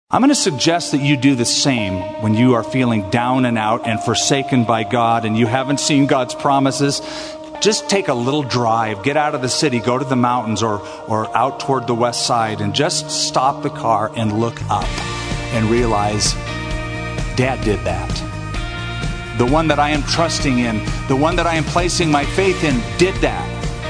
I'm going to suggest that you do the same when you are feeling down and out and forsaken by God and you haven't seen God's promises. Just take a little drive, get out of the city, go to the mountains or out toward the west side and just stop the car and look up and realize Dad did that. The one that I am trusting in, the one that I am placing my faith in did that.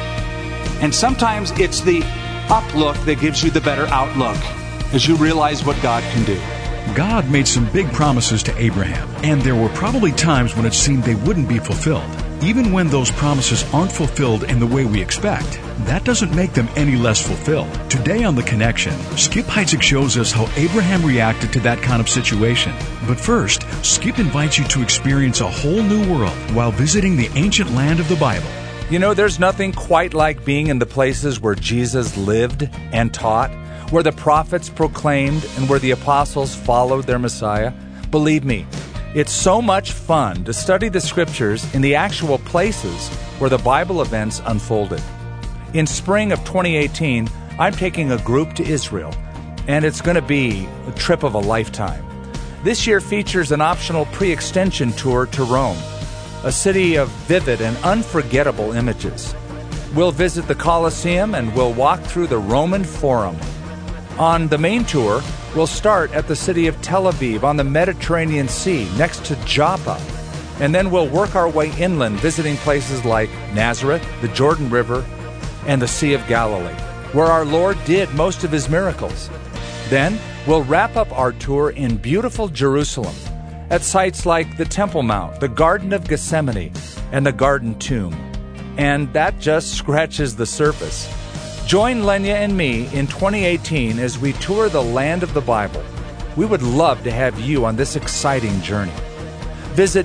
And sometimes it's the up look that gives you the better outlook as you realize what God can do. God made some big promises to Abraham, and there were probably times when it seemed they wouldn't be fulfilled. Even when those promises aren't fulfilled in the way we expect, that doesn't make them any less fulfilled. Today on The Connection, Skip Heitzig shows us how Abraham reacted to that kind of situation. But first, Skip invites you to experience a whole new world while visiting the ancient land of the Bible. You know, there's nothing quite like being in the places where Jesus lived and taught, where the prophets proclaimed, and where the apostles followed their Messiah. Believe me, it's so much fun to study the Scriptures in the actual places where the Bible events unfolded. In spring of 2018, I'm taking a group to Israel, and it's going to be a trip of a lifetime. This year features an optional pre-extension tour to Rome, a city of vivid and unforgettable images. We'll visit the Colosseum and we'll walk through the Roman Forum. On the main tour, we'll start at the city of Tel Aviv on the Mediterranean Sea next to Joppa. And then we'll work our way inland, visiting places like Nazareth, the Jordan River, and the Sea of Galilee, where our Lord did most of his miracles. Then we'll wrap up our tour in beautiful Jerusalem, at sites like the Temple Mount, the Garden of Gethsemane, and the Garden Tomb. And that just scratches the surface. Join Lenya and me in 2018 as we tour the land of the Bible. We would love to have you on this exciting journey. Visit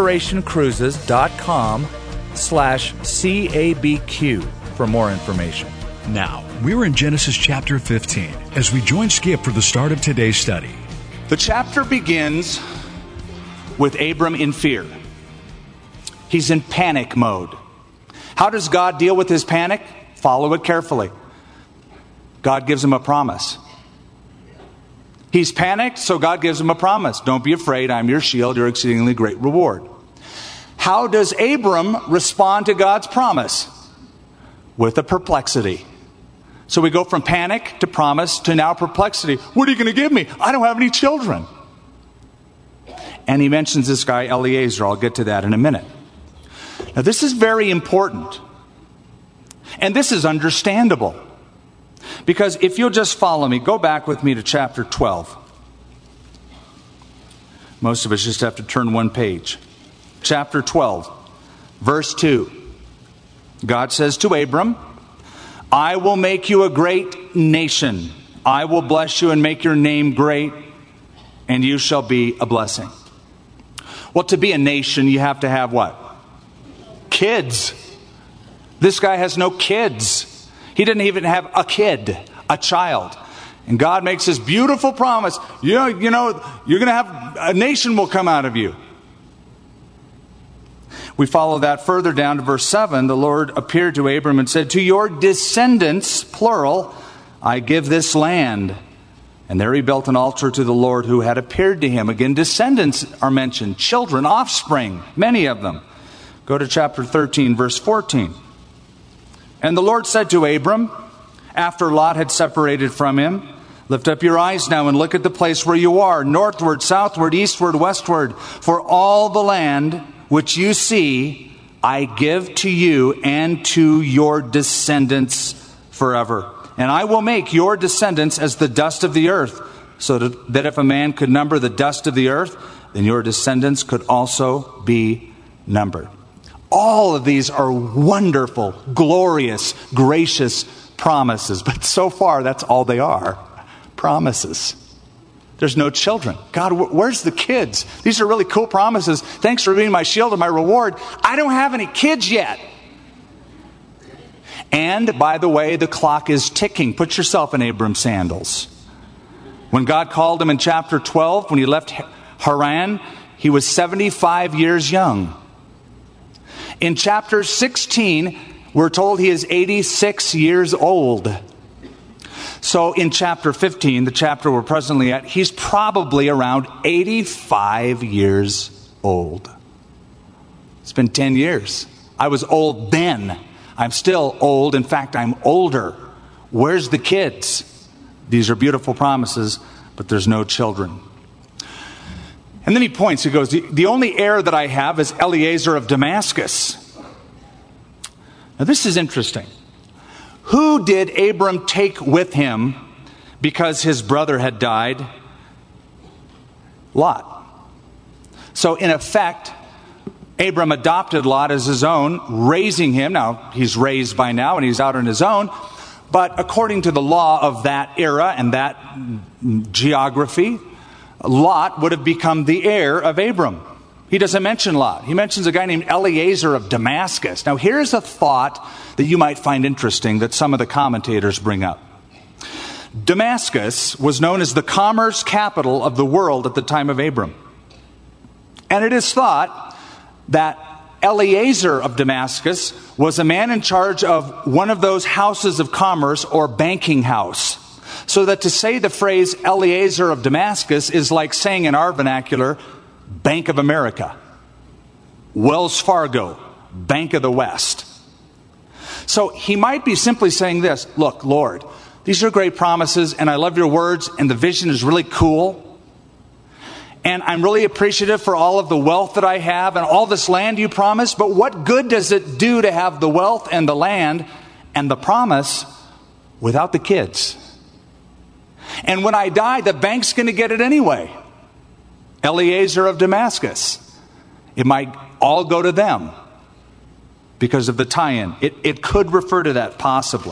inspirationcruises.com/CABQ for more information. Now, we're in Genesis chapter 15 as we join Skip for the start of today's study. The chapter begins with Abram in fear. He's in panic mode. How does God deal with his panic? Follow it carefully. God gives him a promise. He's panicked, so God gives him a promise. Don't be afraid, I'm your shield, your exceedingly great reward. How does Abram respond to God's promise? With a perplexity. So we go from panic to promise to now perplexity. What are you going to give me? I don't have any children. And he mentions this guy Eliezer. I'll get to that in a minute. Now this is very important. And this is understandable. Because if you'll just follow me, go back with me to chapter 12. Most of us just have to turn one page. Chapter 12, verse 2. God says to Abram, I will make you a great nation. I will bless you and make your name great, and you shall be a blessing. Well, to be a nation, you have to have what? Kids. This guy has no kids. He didn't even have a kid, a child. And God makes this beautiful promise. You know, you're going to have a nation will come out of you. We follow that further down to verse 7. The Lord appeared to Abram and said, to your descendants, plural, I give this land. And there he built an altar to the Lord who had appeared to him. Again, descendants are mentioned. Children, offspring, many of them. Go to chapter 13, verse 14. And the Lord said to Abram, after Lot had separated from him, lift up your eyes now and look at the place where you are, northward, southward, eastward, westward. For all the land which you see, I give to you and to your descendants forever. And I will make your descendants as the dust of the earth, so that if a man could number the dust of the earth, then your descendants could also be numbered. All of these are wonderful, glorious, gracious promises. But so far, that's all they are. Promises. There's no children. God, where's the kids? These are really cool promises. Thanks for being my shield and my reward. I don't have any kids yet. And, by the way, the clock is ticking. Put yourself in Abram's sandals. When God called him in chapter 12, when he left Haran, he was 75 years young. In chapter 16, we're told he is 86 years old. So in chapter 15, the chapter we're presently at, he's probably around 85 years old. It's been 10 years. I was old then. I'm still old. In fact, I'm older. Where's the kids? These are beautiful promises, but there's no children. And then he points, he goes, the only heir that I have is Eliezer of Damascus. Now this is interesting. Who did Abram take with him because his brother had died? Lot. So in effect, Abram adopted Lot as his own, raising him. Now, he's raised by now and he's out on his own. But according to the law of that era and that geography, Lot would have become the heir of Abram. He doesn't mention Lot. He mentions a guy named Eliezer of Damascus. Now, here's a thought that you might find interesting that some of the commentators bring up. Damascus was known as the commerce capital of the world at the time of Abram. And it is thought that Eliezer of Damascus was a man in charge of one of those houses of commerce or banking house. So that to say the phrase Eliezer of Damascus is like saying in our vernacular, Bank of America, Wells Fargo, Bank of the West. So he might be simply saying this, look, Lord, these are great promises and I love your words and the vision is really cool. And I'm really appreciative for all of the wealth that I have and all this land you promised. But what good does it do to have the wealth and the land and the promise without the kids? And when I die, the bank's going to get it anyway. Eliezer of Damascus. It might all go to them because of the tie-in. It could refer to that possibly.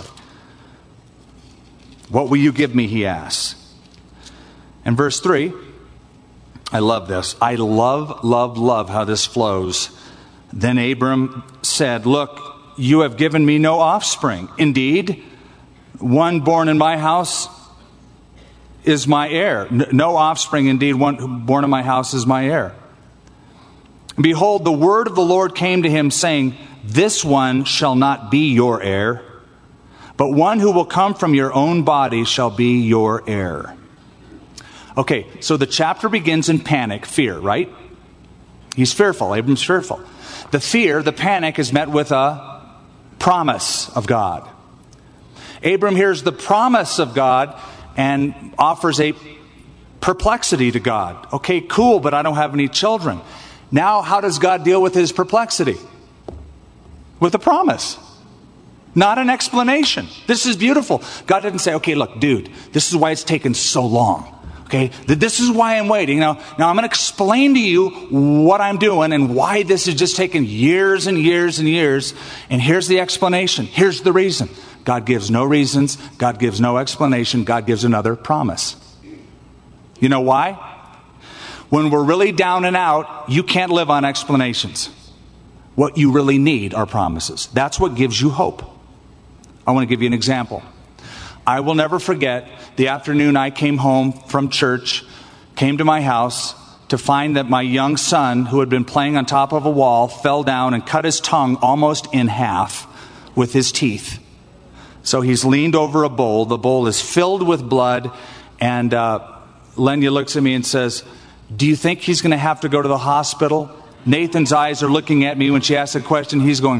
What will you give me, he asks. And verse 3, I love this. I love how this flows. Then Abram said, look, you have given me no offspring. Indeed, one born in my house is my heir. No offspring, indeed, one born in my house is my heir. Behold, the word of the Lord came to him, saying, this one shall not be your heir, but one who will come from your own body shall be your heir. Okay, so the chapter begins in panic, fear, right? He's fearful. Abram's fearful. The fear, the panic is met with a promise of God. Abram hears the promise of God and offers a perplexity to God. Okay, cool, but I don't have any children. Now, how does God deal with his perplexity? With a promise. Not an explanation. This is beautiful. God didn't say, okay, look, dude, this is why it's taken so long. Okay, this is why I'm waiting. Now I'm going to explain to you what I'm doing and why this has just taken years and years and years. And here's the explanation. Here's the reason. God gives no reasons. God gives no explanation. God gives another promise. You know why? When we're really down and out, you can't live on explanations. What you really need are promises. That's what gives you hope. I want to give you an example. I will never forget the afternoon I came home from church, came to my house to find that my young son, who had been playing on top of a wall, fell down and cut his tongue almost in half with his teeth. So he's leaned over a bowl. The bowl is filled with blood. And Lenya looks at me and says, do you think he's going to have to go to the hospital? Nathan's eyes are looking at me when she asks a question. He's going,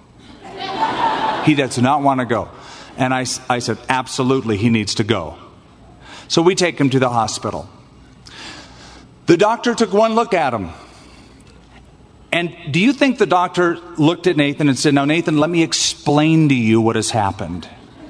he does not want to go. And I said, absolutely, he needs to go. So we take him to the hospital. The doctor took one look at him. And do you think the doctor looked at Nathan and said, now, Nathan, let me explain to you what has happened.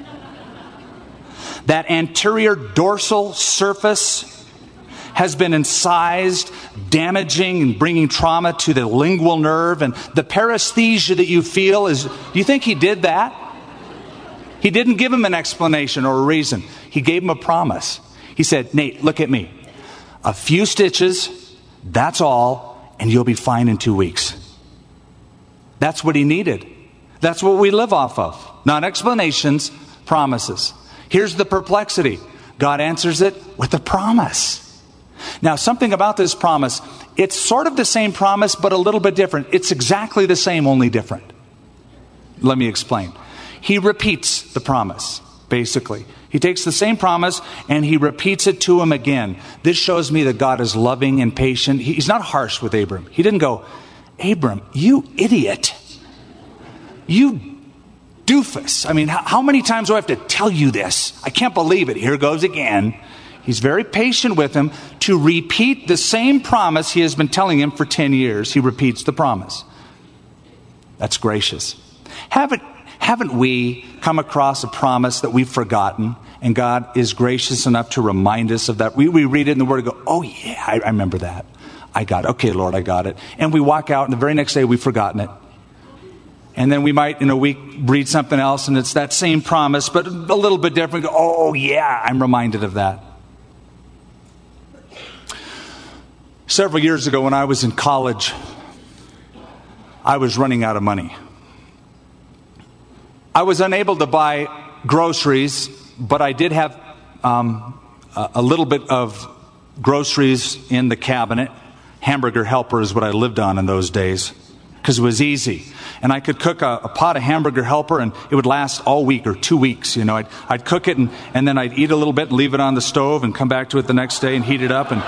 That anterior dorsal surface has been incised, damaging and bringing trauma to the lingual nerve. And the paresthesia that you feel is, do you think he did that? He didn't give him an explanation or a reason. He gave him a promise. He said, Nate, look at me. A few stitches, that's all, and you'll be fine in 2 weeks. That's what he needed. That's what we live off of. Not explanations, promises. Here's the perplexity. God answers it with a promise. Now, something about this promise, it's sort of the same promise, but a little bit different. It's exactly the same, only different. Let me explain. He repeats the promise. basically. He takes the same promise and he repeats it to him again. This shows me that God is loving and patient. He's not harsh with Abram. He didn't go, Abram, you idiot. You doofus. I mean, how many times do I have to tell you this? I can't believe it. Here goes again. He's very patient with him to repeat the same promise he has been telling him for 10 years. He repeats the promise. That's gracious. Haven't we come across a promise that we've forgotten, and God is gracious enough to remind us of that? We read it in the Word and go, oh yeah, I remember that. I got it. Okay, Lord, I got it. And we walk out, and the very next day we've forgotten it. And then we might, in a week, read something else, and it's that same promise, but a little bit different. Go, oh yeah, I'm reminded of that. Several years ago when I was in college, I was running out of money. I was unable to buy groceries, but I did have a little bit of groceries in the cabinet. Hamburger Helper is what I lived on in those days because it was easy. And I could cook a pot of Hamburger Helper and it would last all week or 2 weeks. You know, I'd cook it and then I'd eat a little bit and leave it on the stove and come back to it the next day and heat it up and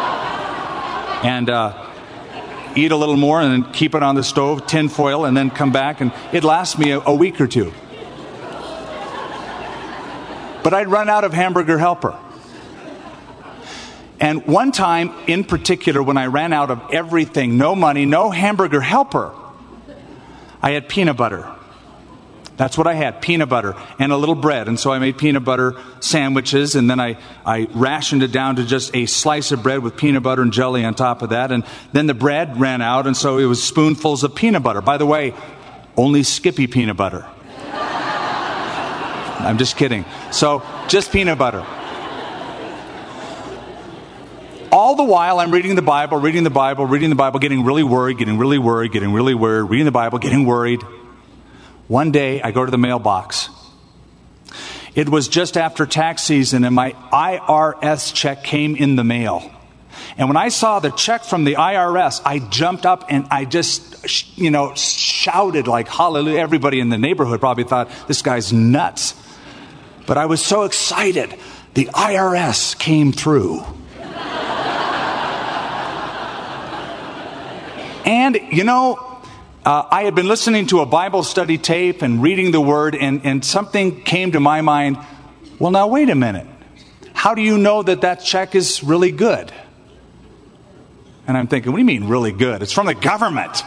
eat a little more and then keep it on the stove, tin foil, and then come back, and it'd last me a week or two. But I'd run out of Hamburger Helper. And one time in particular, when I ran out of everything, no money, no Hamburger Helper, I had peanut butter. That's what I had, peanut butter and a little bread. And so I made peanut butter sandwiches, and then I rationed it down to just a slice of bread with peanut butter and jelly on top of that. And then the bread ran out, and so it was spoonfuls of peanut butter. By the way, only Skippy peanut butter. I'm just kidding. So just peanut butter. All the while I'm reading the Bible, getting really worried, reading the Bible, getting worried. One day, I go to the mailbox. It was just after tax season, and my IRS check came in the mail. And when I saw the check from the IRS, I jumped up and I just, shouted like hallelujah. Everybody in the neighborhood probably thought, this guy's nuts. But I was so excited. The IRS came through. And, I had been listening to a Bible study tape and reading the Word, and something came to my mind. Well, now, wait a minute. How do you know that check is really good? And I'm thinking, what do you mean really good? It's from the government.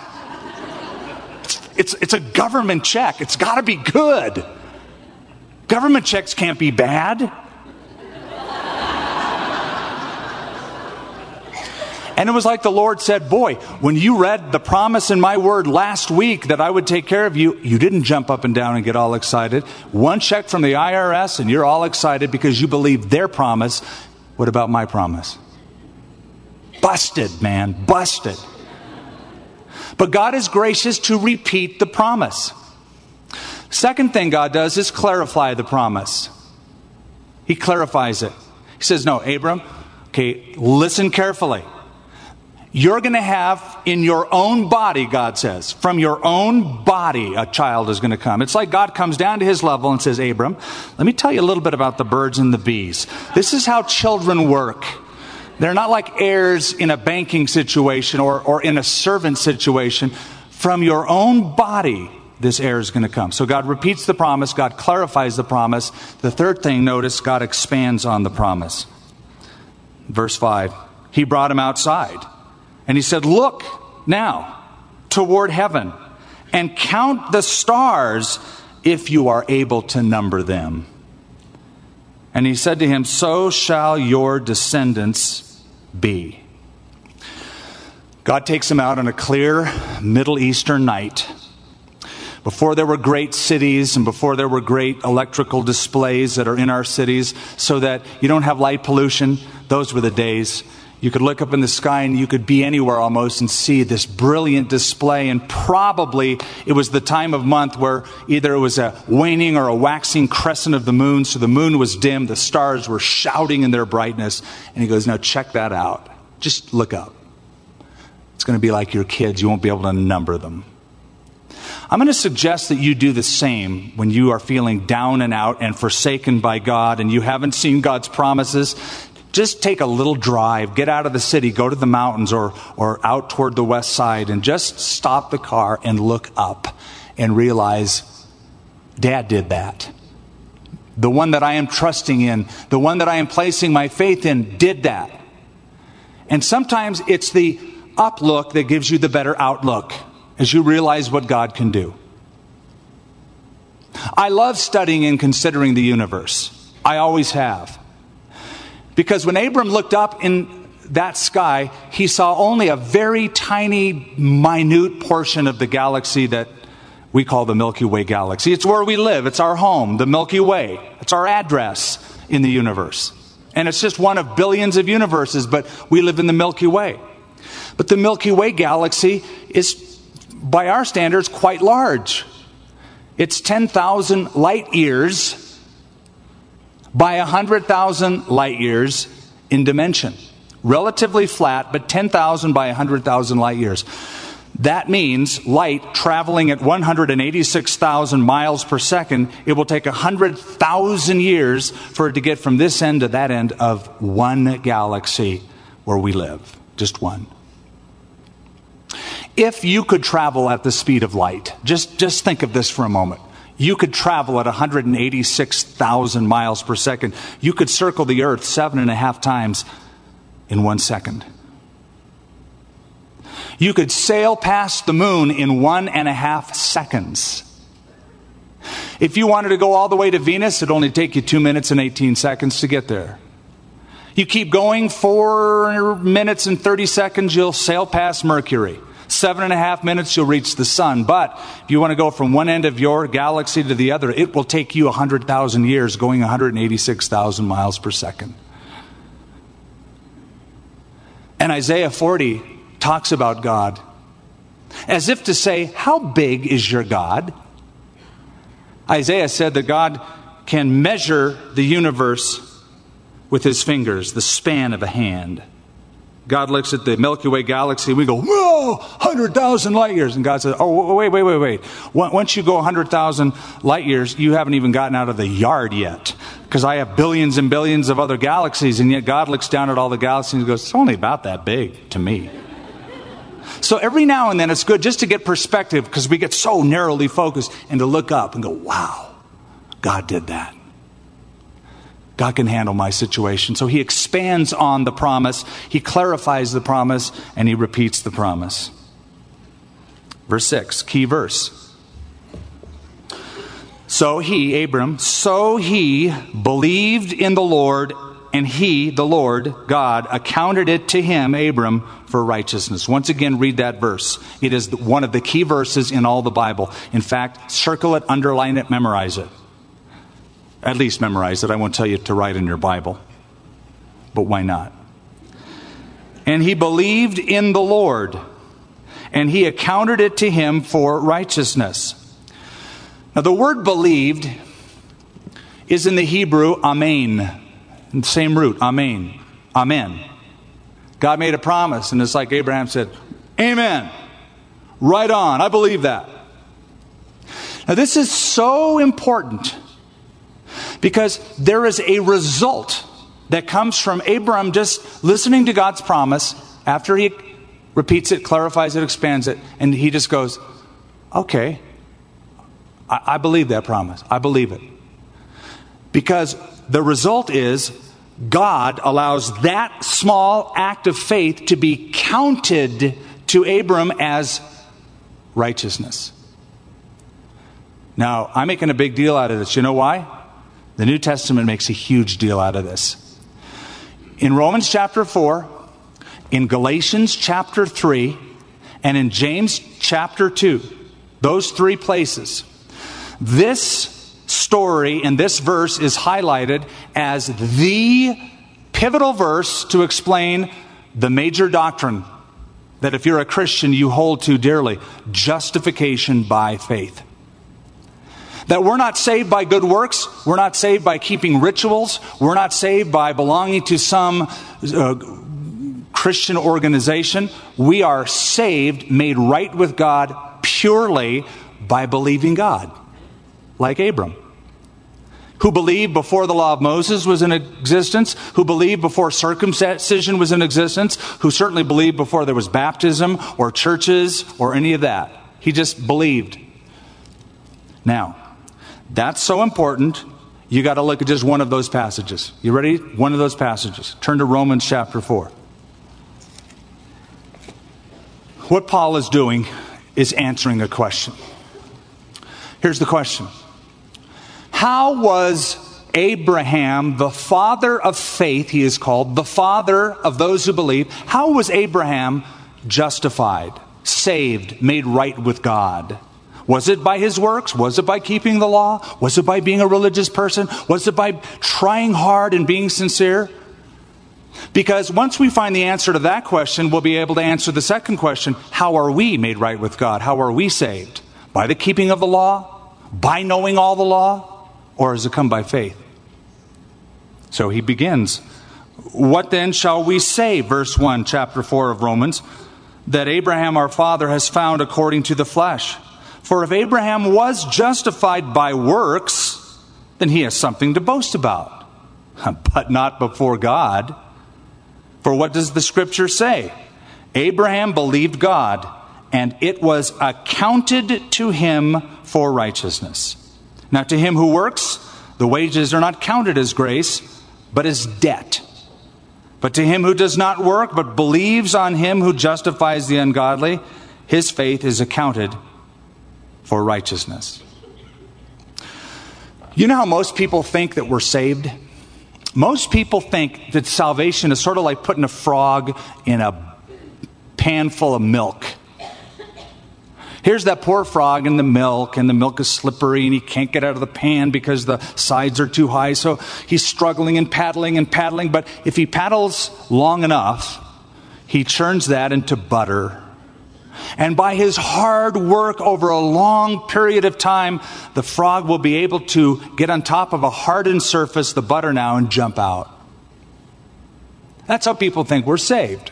It's a government check. It's got to be good. Government checks can't be bad. And it was like the Lord said, boy, when you read the promise in my word last week that I would take care of you, you didn't jump up and down and get all excited. One check from the IRS and you're all excited because you believe their promise. What about my promise? Busted, man, busted. But God is gracious to repeat the promise. Second thing God does is clarify the promise. He clarifies it. He says, no, Abram, okay, listen carefully. You're going to have in your own body, God says, from your own body, a child is going to come. It's like God comes down to his level and says, Abram, let me tell you a little bit about the birds and the bees. This is how children work. They're not like heirs in a banking situation or in a servant situation. From your own body, this heir is going to come. So God repeats the promise. God clarifies the promise. The third thing, notice, God expands on the promise. Verse 5, he brought him outside. And he said, look now toward heaven and count the stars if you are able to number them. And he said to him, so shall your descendants be. God takes him out on a clear Middle Eastern night. Before there were great cities and before there were great electrical displays that are in our cities so that you don't have light pollution, those were the days. You could look up in the sky and you could be anywhere almost and see this brilliant display. And probably it was the time of month where either it was a waning or a waxing crescent of the moon. So the moon was dim. The stars were shouting in their brightness. And he goes, now check that out. Just look up. It's going to be like your kids. You won't be able to number them. I'm going to suggest that you do the same when you are feeling down and out and forsaken by God and you haven't seen God's promises. Just take a little drive, get out of the city, go to the mountains or out toward the west side and just stop the car and look up and realize, Dad did that. The one that I am trusting in, the one that I am placing my faith in, did that. And sometimes it's the up look that gives you the better outlook as you realize what God can do. I love studying and considering the universe. I always have. Because when Abram looked up in that sky, he saw only a very tiny, minute portion of the galaxy that we call the Milky Way galaxy. It's where we live. It's our home, the Milky Way. It's our address in the universe. And it's just one of billions of universes, but we live in the Milky Way. But the Milky Way galaxy is, by our standards, quite large. It's 10,000 light years by 100,000 light years in dimension. Relatively flat, but 10,000 by 100,000 light years. That means light traveling at 186,000 miles per second, it will take 100,000 years for it to get from this end to that end of one galaxy where we live. Just one. If you could travel at the speed of light, just think of this for a moment. You could travel at 186,000 miles per second. You could circle the earth 7.5 times in 1 second. You could sail past the moon in 1.5 seconds. If you wanted to go all the way to Venus, it'd only take you 2 minutes and 18 seconds to get there. You keep going 4 minutes and 30 seconds, you'll sail past Mercury. 7.5 minutes, you'll reach the sun. But if you want to go from one end of your galaxy to the other, it will take you 100,000 years going 186,000 miles per second. And Isaiah 40 talks about God as if to say, how big is your God? Isaiah said that God can measure the universe with his fingers, the span of a hand. God looks at the Milky Way galaxy and we go, whoa, 100,000 light years. And God says, oh, wait. Once you go 100,000 light years, you haven't even gotten out of the yard yet. Because I have billions and billions of other galaxies, and yet God looks down at all the galaxies and goes, it's only about that big to me. So every now and then it's good just to get perspective because we get so narrowly focused and to look up and go, wow, God did that. God can handle my situation. So he expands on the promise, he clarifies the promise, and he repeats the promise. Verse 6, key verse. So he, Abram, believed in the Lord, and he, the Lord, God, accounted it to him, Abram, for righteousness. Once again, read that verse. It is one of the key verses in all the Bible. In fact, circle it, underline it, memorize it. At least memorize it. I won't tell you to write in your Bible. But why not? And he believed in the Lord, and he accounted it to him for righteousness. Now the word believed is in the Hebrew amen. Same root, amen. Amen. God made a promise, and it's like Abraham said, amen. Right on. I believe that. Now this is so important because there is a result that comes from Abram just listening to God's promise after he repeats it, clarifies it, expands it, and he just goes, okay, I believe that promise. I believe it. Because the result is God allows that small act of faith to be counted to Abram as righteousness. Now, I'm making a big deal out of this. You know why? The New Testament makes a huge deal out of this. In Romans chapter 4, in Galatians chapter 3, and in James chapter 2, those three places, this story and this verse is highlighted as the pivotal verse to explain the major doctrine that if you're a Christian you hold to dearly, justification by faith. That we're not saved by good works, we're not saved by keeping rituals, we're not saved by belonging to some Christian organization. We are saved, made right with God purely By believing God, like Abram, who believed before the law of Moses was in existence, who believed before circumcision was in existence, who certainly believed before there was baptism or churches or any of that. He just believed. Now, that's so important, you got to look at just one of those passages. You ready? One of those passages. Turn to Romans chapter 4. What Paul is doing is answering a question. Here's the question. How was Abraham, the father of faith, he is called, the father of those who believe, how was Abraham justified, saved, made right with God? Was it by his works? Was it by keeping the law? Was it by being a religious person? Was it by trying hard and being sincere? Because once we find the answer to that question, we'll be able to answer the second question. How are we made right with God? How are we saved? By the keeping of the law? By knowing all the law? Or has it come by faith? So he begins. What then shall we say? Verse 1, chapter 4 of Romans. That Abraham our father has found according to the flesh. For if Abraham was justified by works, then he has something to boast about. But not before God. For what does the scripture say? Abraham believed God, and it was accounted to him for righteousness. Now to him who works, the wages are not counted as grace, but as debt. But to him who does not work, but believes on him who justifies the ungodly, his faith is accounted for righteousness. You know how most people think that we're saved? Most people think that salvation is sort of like putting a frog in a pan full of milk. Here's that poor frog in the milk is slippery, and he can't get out of the pan because the sides are too high, so he's struggling and paddling, but if he paddles long enough, he churns that into butter. And by his hard work over a long period of time, the frog will be able to get on top of a hardened surface, the butter now, and jump out. That's how people think we're saved.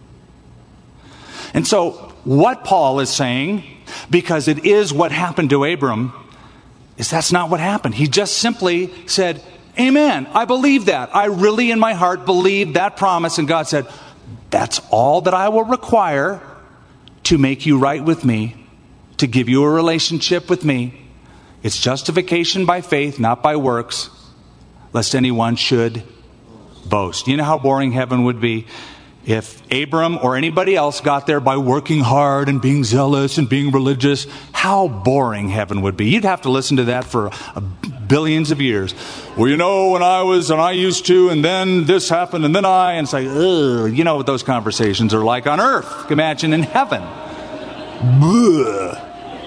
And so what Paul is saying, because it is what happened to Abram, is that's not what happened. He just simply said, amen, I believe that. I really in my heart believe that promise. And God said, that's all that I will require to make you right with me, to give you a relationship with me. It's justification by faith, not by works, lest anyone should boast. You know how boring heaven would be if Abram or anybody else got there by working hard and being zealous and being religious. How boring heaven would be. You'd have to listen to that for billions of years. Well, you know, when I used to, and then this happened, and then and it's like, ugh, you know what those conversations are like on earth. Imagine in heaven. Bleh.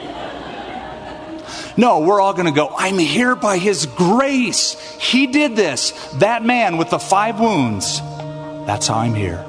No, we're all going to go, I'm here by his grace. He did this. That man with the 5 wounds. That's how I'm here.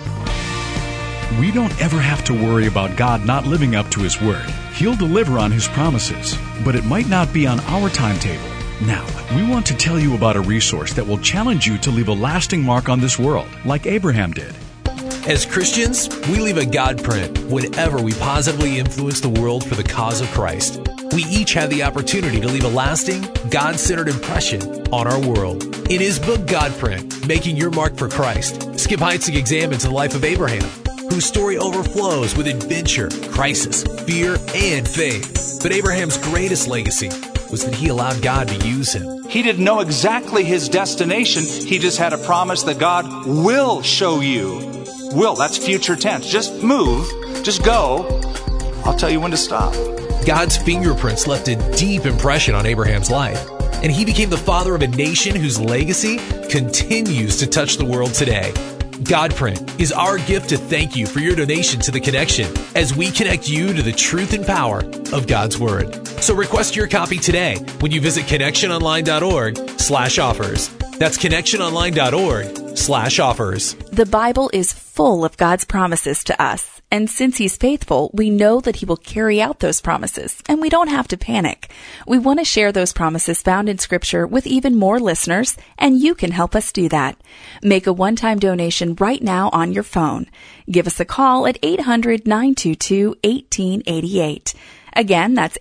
We don't ever have to worry about God not living up to His word. He'll deliver on His promises, but it might not be on our timetable. Now, we want to tell you about a resource that will challenge you to leave a lasting mark on this world, like Abraham did. As Christians, we leave a God print whenever we positively influence the world for the cause of Christ. We each have the opportunity to leave a lasting, God-centered impression on our world. In his book, Godprint, Making Your Mark for Christ, Skip Heitzig examines the life of Abraham, whose story overflows with adventure, crisis, fear, and faith. But Abraham's greatest legacy was that he allowed God to use him. He didn't know exactly his destination. He just had a promise that God will show you. Will, that's future tense. Just move, just go. I'll tell you when to stop. God's fingerprints left a deep impression on Abraham's life, and he became the father of a nation whose legacy continues to touch the world today. Godprint is our gift to thank you for your donation to The Connection as we connect you to the truth and power of God's Word. So request your copy today when you visit connectiononline.org/offers. That's connectiononline.org/offers. The Bible is full of God's promises to us. And since He's faithful, we know that He will carry out those promises, and we don't have to panic. We want to share those promises found in Scripture with even more listeners, and you can help us do that. Make a one-time donation right now on your phone. Give us a call at 800-922-1888. Again, that's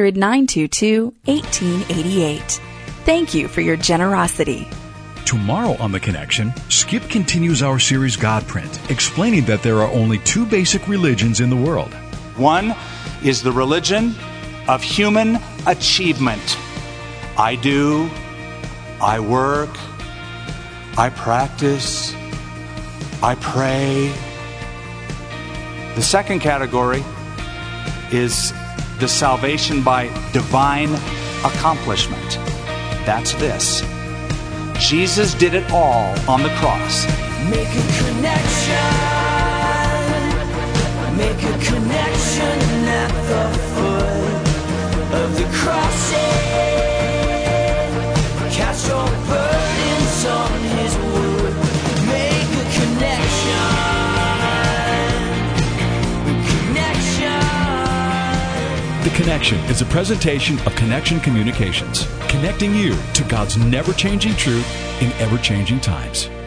800-922-1888. Thank you for your generosity. Tomorrow on The Connection, Skip continues our series Godprint, explaining that there are only two basic religions in the world. One is the religion of human achievement. I do, I work, I practice, I pray. The second category is the salvation by divine accomplishment. That's this. Jesus did it all on the cross. Make a connection. Make a connection at the foot of the cross. Cast your burdens on His wood. Make a connection. The Connection is a presentation of Connection Communications, connecting you to God's never-changing truth in ever-changing times.